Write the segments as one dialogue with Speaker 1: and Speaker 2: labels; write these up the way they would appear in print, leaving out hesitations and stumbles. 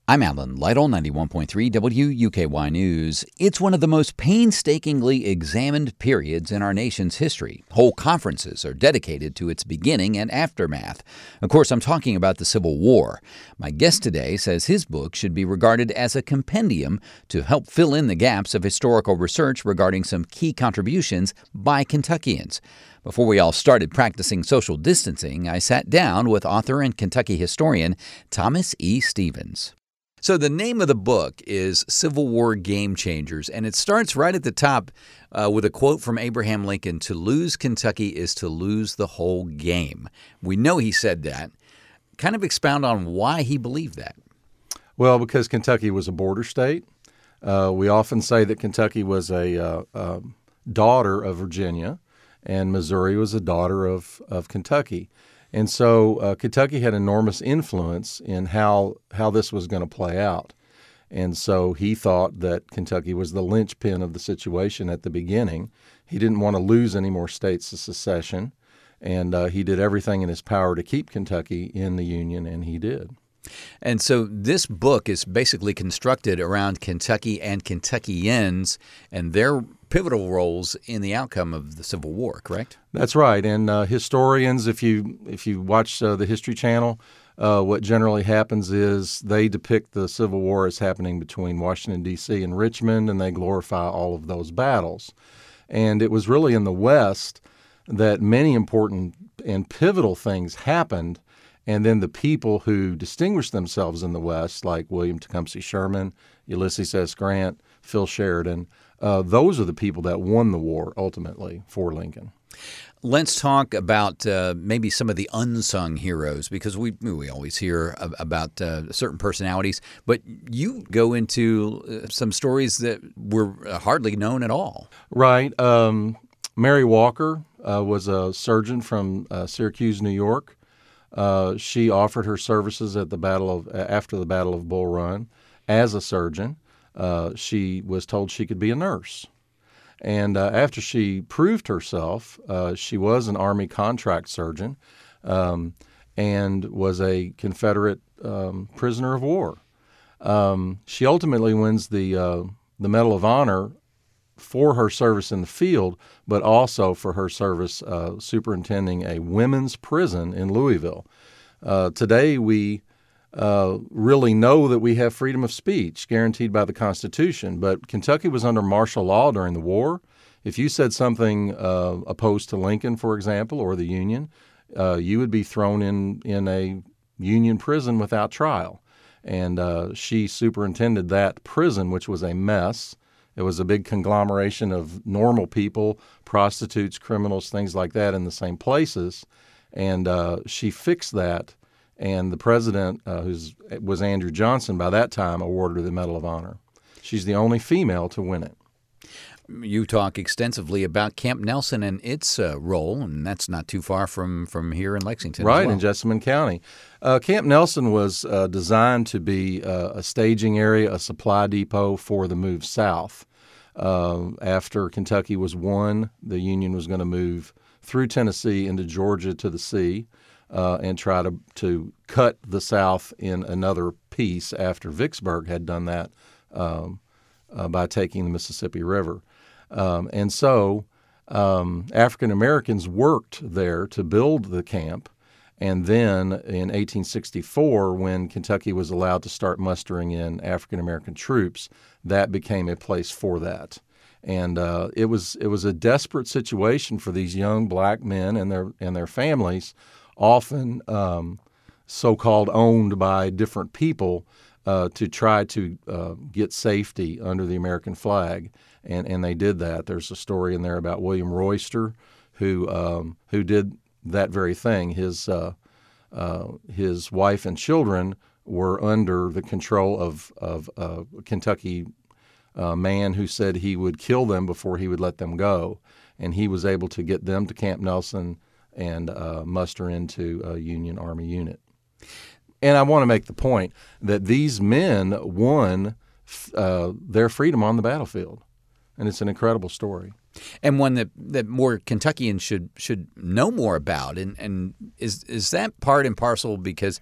Speaker 1: I'm Alan Lytle, 91.3 WUKY News. It's one of the most painstakingly examined periods in our nation's history. Whole conferences are dedicated to its beginning and aftermath. Of course, I'm talking about the Civil War. My guest today says his book should be regarded as a compendium to help fill in the gaps of historical research regarding some key contributions by Kentuckians. Before we all started practicing social distancing, I sat down with author and Kentucky historian Thomas E. Stevens. So the name of the book is Civil War Game Changers, and it starts right at the top with a quote from Abraham Lincoln: "To lose Kentucky is to lose the whole game." We know he said that. Kind of expound on why he believed that.
Speaker 2: Well, because Kentucky was a border state. We often say that Kentucky was a daughter of Virginia, and Missouri was a daughter of Kentucky. And so Kentucky had enormous influence in how this was going to play out. And so he thought that Kentucky was the linchpin of the situation at the beginning. He didn't want to lose any more states to secession, and he did everything in his power to keep Kentucky in the Union, and he did.
Speaker 1: And so this book is basically constructed around Kentucky and Kentuckians and their pivotal roles in the outcome of the Civil War, correct?
Speaker 2: That's right. And historians, if you watch the History Channel, what generally happens is they depict the Civil War as happening between Washington, D.C. and Richmond, and they glorify all of those battles. And it was really in the West that many important and pivotal things happened. And then the people who distinguished themselves in the West, like William Tecumseh Sherman, Ulysses S. Grant, Phil Sheridan, those are the people that won the war ultimately for Lincoln.
Speaker 1: Let's talk about maybe some of the unsung heroes, because we always hear about certain personalities, but you go into some stories that were hardly known at all.
Speaker 2: Right. Mary Walker was a surgeon from Syracuse, New York. She offered her services at after the Battle of Bull Run as a surgeon. She was told she could be a nurse. And after she proved herself, she was an Army contract surgeon and was a Confederate prisoner of war. She ultimately wins the Medal of Honor for her service in the field, but also for her service superintending a women's prison in Louisville. Today, we really know that we have freedom of speech guaranteed by the Constitution, but Kentucky was under martial law during the war. If you said something opposed to Lincoln, for example, or the Union, you would be thrown in a Union prison without trial. And she superintended that prison, which was a mess. It was a big conglomeration of normal people, prostitutes, criminals, things like that in the same places. And she fixed that. And the president, who was Andrew Johnson by that time, awarded her the Medal of Honor. She's the only female to win it.
Speaker 1: You talk extensively about Camp Nelson and its role, and that's not too far from here in Lexington.
Speaker 2: Right,
Speaker 1: as well.
Speaker 2: In Jessamine County. Camp Nelson was designed to be a staging area, a supply depot for the move south. After Kentucky was won, the Union was going to move through Tennessee into Georgia to the sea and try to cut the South in another piece after Vicksburg had done that by taking the Mississippi River. And so African Americans worked there to build the camp. And then in 1864, when Kentucky was allowed to start mustering in African American troops, that became a place for that. And it was a desperate situation for these young black men and their families, often so-called owned by different people, to try to get safety under the American flag. And they did that. There's a story in there about William Royster, who did that very thing. His wife and children were under the control of a Kentucky man who said he would kill them before he would let them go, and he was able to get them to Camp Nelson and muster into a Union Army unit. And I want to make the point that these men won their freedom on the battlefield, and it's an incredible story.
Speaker 1: And one that more Kentuckians should know more about. And is that part and parcel because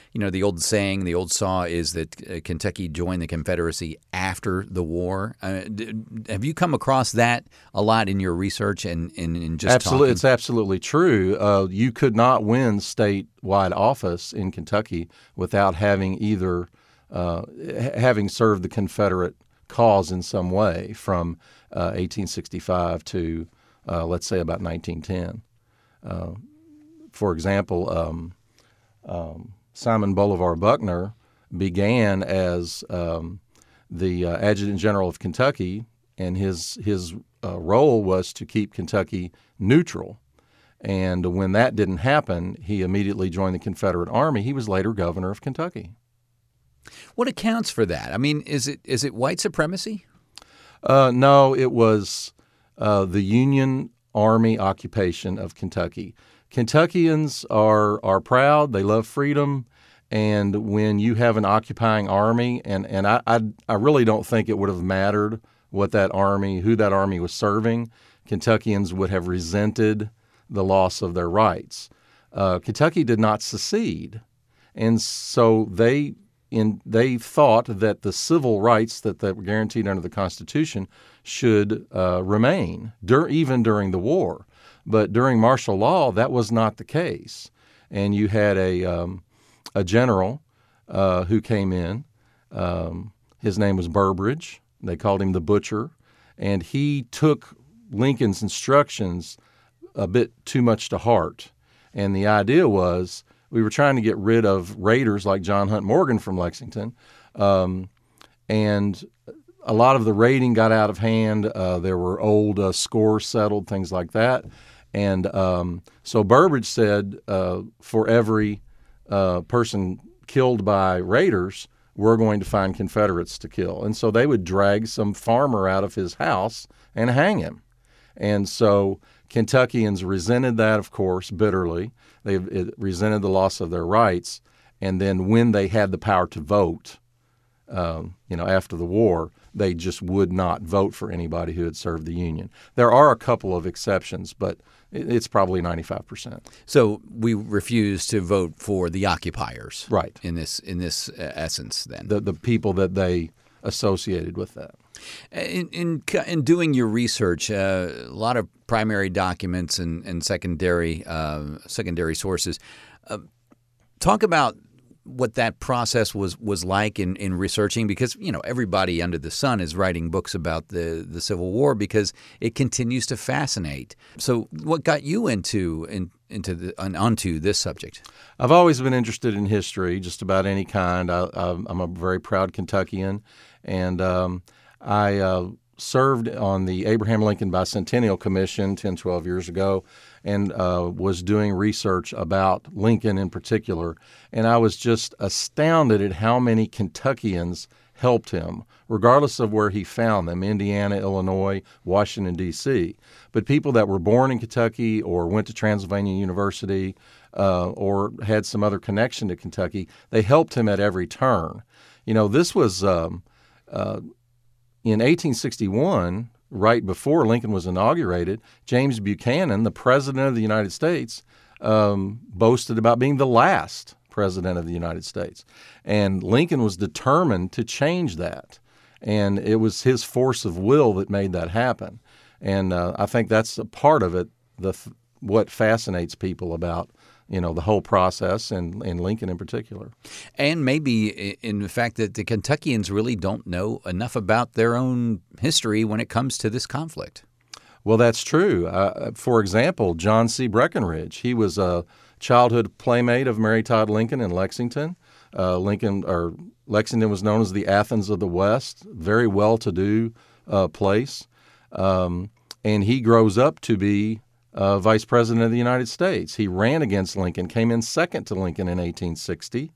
Speaker 1: the old saying, the old saw is that Kentucky joined the Confederacy after the war. Have you come across that a lot in your research and in just
Speaker 2: absolutely
Speaker 1: talking?
Speaker 2: It's absolutely true. You could not win statewide office in Kentucky without having either having served the Confederate cause in some way from 1865 to let's say about 1910. For example, Simon Bolivar Buckner began as the Adjutant General of Kentucky, and his role was to keep Kentucky neutral. And when that didn't happen, he immediately joined the Confederate Army. He was later governor of Kentucky.
Speaker 1: What accounts for that? I mean, is it white supremacy?
Speaker 2: No, it was the Union Army occupation of Kentucky. Kentuckians are proud. They love freedom. And when you have an occupying army, and I really don't think it would have mattered who that army was serving, Kentuckians would have resented the loss of their rights. Kentucky did not secede. And so they thought that the civil rights that were guaranteed under the Constitution should remain even during the war. But during martial law, that was not the case. And you had a general who came in. His name was Burbridge. They called him the Butcher. And he took Lincoln's instructions a bit too much to heart. And the idea was we were trying to get rid of raiders like John Hunt Morgan from Lexington. And a lot of the raiding got out of hand. There were old scores settled, things like that. And so Burbridge said, for every person killed by raiders, we're going to find Confederates to kill. And so they would drag some farmer out of his house and hang him. And so Kentuckians resented that, of course, bitterly. They resented the loss of their rights. And then when they had the power to vote, after the war, they just would not vote for anybody who had served the Union. There are a couple of exceptions, but it's probably 95%.
Speaker 1: So we refuse to vote for the occupiers,
Speaker 2: right?
Speaker 1: In this essence, then
Speaker 2: the people that they associated with that.
Speaker 1: In doing your research, a lot of primary documents and secondary sources. Talk about what that process was like in researching, because everybody under the sun is writing books about the Civil War because it continues to fascinate. So, what got you onto this subject?
Speaker 2: I've always been interested in history, just about any kind. I'm a very proud Kentuckian, and I served on the Abraham Lincoln Bicentennial Commission 10, 12 years ago, and was doing research about Lincoln in particular. And I was just astounded at how many Kentuckians helped him, regardless of where he found them, Indiana, Illinois, Washington, D.C. But people that were born in Kentucky or went to Transylvania University or had some other connection to Kentucky, they helped him at every turn. This was in 1861, right before Lincoln was inaugurated, James Buchanan, the President of the United States, boasted about being the last President of the United States. And Lincoln was determined to change that. And it was his force of will that made that happen. And I think that's a part of it, what fascinates people about the whole process and Lincoln in particular. And maybe in the fact that the Kentuckians really don't know enough about their own history when it comes to this conflict. Well, that's true. For example, John C. Breckinridge, he was a childhood playmate of Mary Todd Lincoln in Lexington. Lexington was known as the Athens of the West, very well-to-do place. And he grows up to be Vice President of the United States. He ran against Lincoln, came in second to Lincoln in 1860,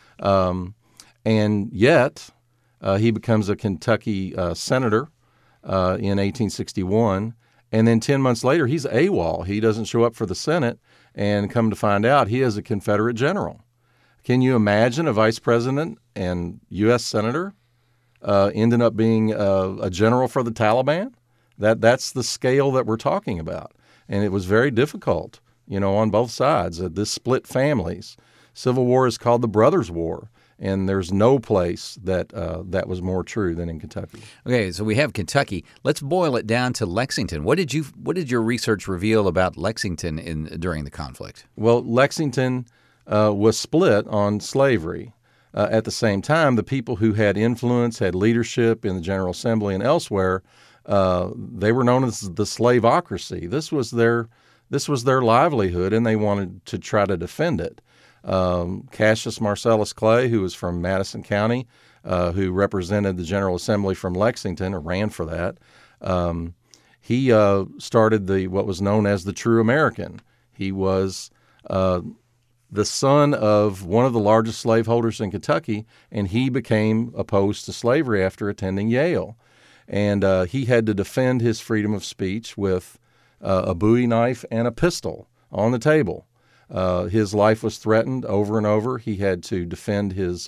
Speaker 2: and yet he becomes a Kentucky senator in 1861, and then 10 months later he's AWOL. He doesn't show up for the Senate, and come to find out he is a Confederate general. Can you imagine a vice president and U.S. senator ending up being a general for the Taliban? That's the scale that we're talking about. And it was very difficult, on both sides. This split families. Civil War is called the Brothers' War, and there's no place that that was more true than in Kentucky.
Speaker 1: Okay, so we have Kentucky. Let's boil it down to Lexington. What did your research reveal about Lexington during the conflict?
Speaker 2: Well, Lexington was split on slavery. At the same time, the people who had influence, had leadership in the General Assembly and elsewhere, they were known as the slaveocracy. This was their livelihood, and they wanted to try to defend it. Cassius Marcellus Clay, who was from Madison County, who represented the General Assembly from Lexington, or ran for that, he started what was known as the True American. He was the son of one of the largest slaveholders in Kentucky, and he became opposed to slavery after attending Yale. And he had to defend his freedom of speech with a Bowie knife and a pistol on the table. His life was threatened over and over. He had to defend his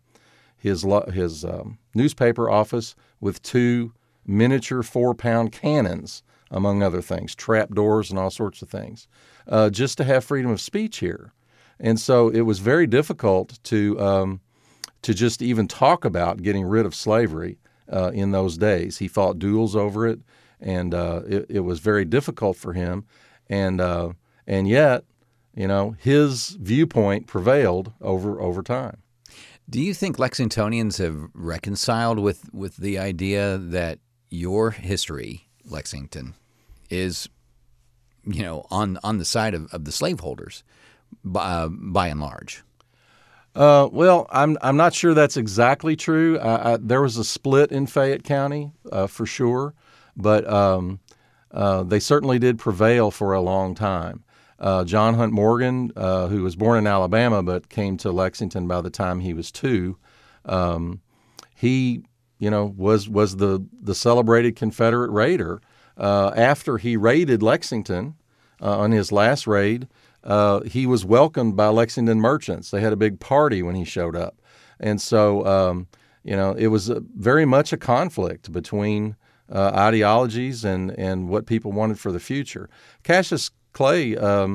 Speaker 2: newspaper office with 2 miniature 4-pound cannons, among other things, trapdoors and all sorts of things, just to have freedom of speech here. And so it was very difficult to just even talk about getting rid of slavery in those days. He fought duels over it, and it was very difficult for him. And yet, his viewpoint prevailed over time.
Speaker 1: Do you think Lexingtonians have reconciled with the idea that your history, Lexington, is, on the side of the slaveholders? By and large?
Speaker 2: Well, I'm not sure that's exactly true. There was a split in Fayette County for sure, but they certainly did prevail for a long time. John Hunt Morgan, who was born in Alabama but came to Lexington by the time he was 2, he was the celebrated Confederate raider. After he raided Lexington on his last raid, he was welcomed by Lexington merchants. They had a big party when he showed up. And so, it was very much a conflict between ideologies and what people wanted for the future. Cassius Clay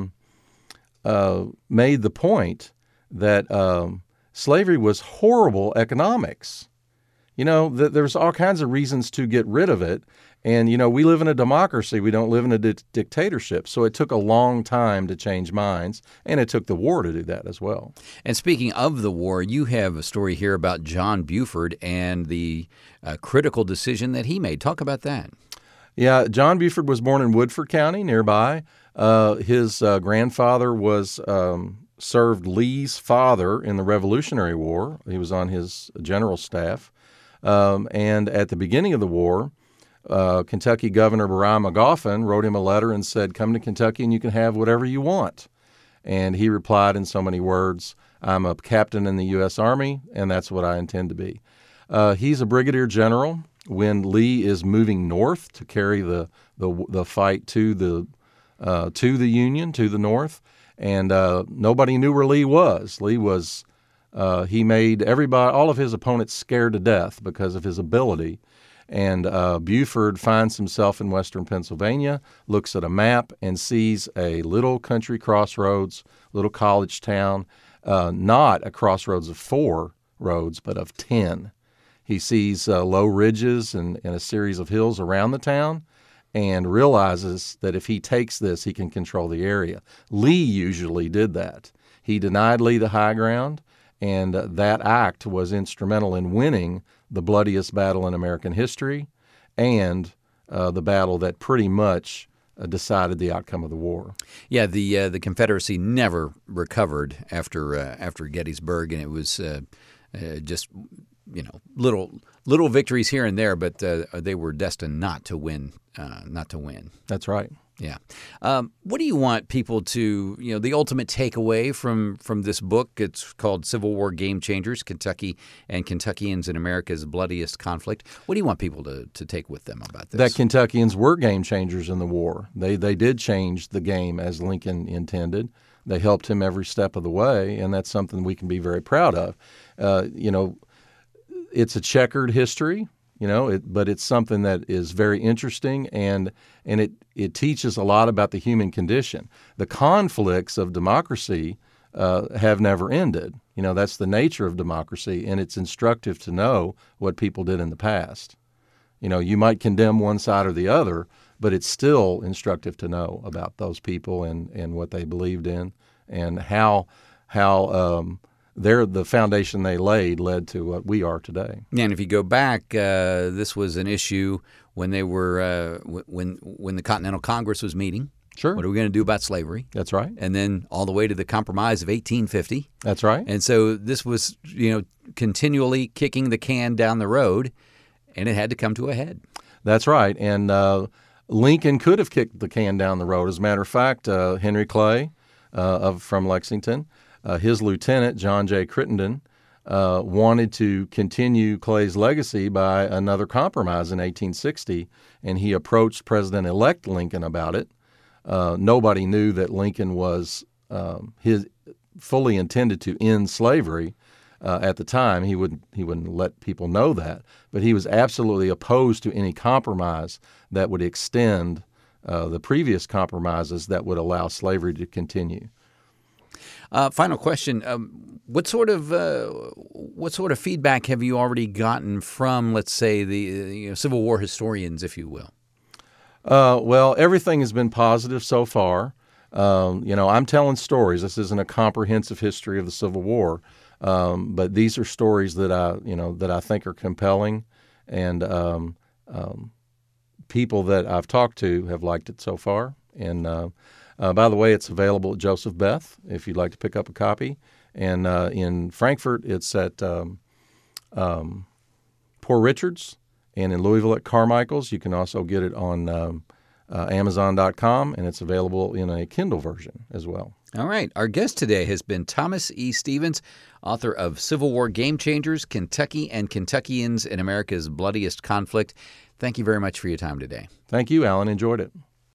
Speaker 2: made the point that slavery was horrible economics. There's all kinds of reasons to get rid of it. And, we live in a democracy. We don't live in a dictatorship. So it took a long time to change minds, and it took the war to do that as well.
Speaker 1: And speaking of the war, you have a story here about John Buford and the critical decision that he made. Talk about that.
Speaker 2: Yeah, John Buford was born in Woodford County, nearby. His grandfather served Lee's father in the Revolutionary War. He was on his general staff. And at the beginning of the war, Kentucky Governor Beriah Magoffin wrote him a letter and said, "Come to Kentucky and you can have whatever you want." And he replied in so many words, "I'm a captain in the U.S. Army, and that's what I intend to be." He's a brigadier general when Lee is moving north to carry the fight to the Union, to the north, and nobody knew where Lee was. He made all of his opponents scared to death because of his ability. And Buford finds himself in western Pennsylvania, looks at a map, and sees a little country crossroads, little college town, not a crossroads of 4 roads, but of 10. He sees low ridges and a series of hills around the town and realizes that if he takes this, he can control the area. Lee usually did that. He denied Lee the high ground, and that act was instrumental in winning the bloodiest battle in American history and the battle that pretty much decided the outcome of the war.
Speaker 1: Yeah, the Confederacy never recovered after Gettysburg, and it was just little victories here and there, but they were destined not to win.
Speaker 2: That's right.
Speaker 1: Yeah. What do you want people to, the ultimate takeaway from this book? It's called Civil War Game Changers, Kentucky and Kentuckians in America's Bloodiest Conflict. What do you want people to take with them about this?
Speaker 2: That Kentuckians were game changers in the war. They did change the game as Lincoln intended. They helped him every step of the way, and that's something we can be very proud of. It's a checkered history. But it's something that is very interesting, and it teaches a lot about the human condition. The conflicts of democracy have never ended. You know, that's the nature of democracy, and it's instructive to know what people did in the past. You know, you might condemn one side or the other, but it's still instructive to know about those people and what they believed in and how the foundation they laid led to what we are today.
Speaker 1: Yeah, and if you go back, this was an issue when they were when the Continental Congress was meeting.
Speaker 2: Sure.
Speaker 1: What are we going to do about slavery?
Speaker 2: That's right.
Speaker 1: And then all the way to the Compromise of 1850.
Speaker 2: That's right.
Speaker 1: And so this was, continually kicking the can down the road, and it had to come to a head.
Speaker 2: That's right. And Lincoln could have kicked the can down the road. As a matter of fact, Henry Clay from Lexington, his lieutenant, John J. Crittenden, wanted to continue Clay's legacy by another compromise in 1860, and he approached President-elect Lincoln about it. Nobody knew that Lincoln was fully intended to end slavery at the time. He wouldn't let people know that, but he was absolutely opposed to any compromise that would extend the previous compromises that would allow slavery to continue.
Speaker 1: Final question: what sort of feedback have you already gotten from, let's say, the Civil War historians, if you will?
Speaker 2: Well, everything has been positive so far. I'm telling stories. This isn't a comprehensive history of the Civil War, but these are stories that I think are compelling, and people that I've talked to have liked it so far. And by the way, it's available at Joseph Beth if you'd like to pick up a copy. And in Frankfurt, it's at Poor Richards. And in Louisville at Carmichael's. You can also get it on Amazon.com, and it's available in a Kindle version as well.
Speaker 1: All right. Our guest today has been Thomas E. Stevens, author of Civil War Game Changers, Kentucky and Kentuckians in America's Bloodiest Conflict. Thank you very much for your time today.
Speaker 2: Thank you, Alan. Enjoyed it.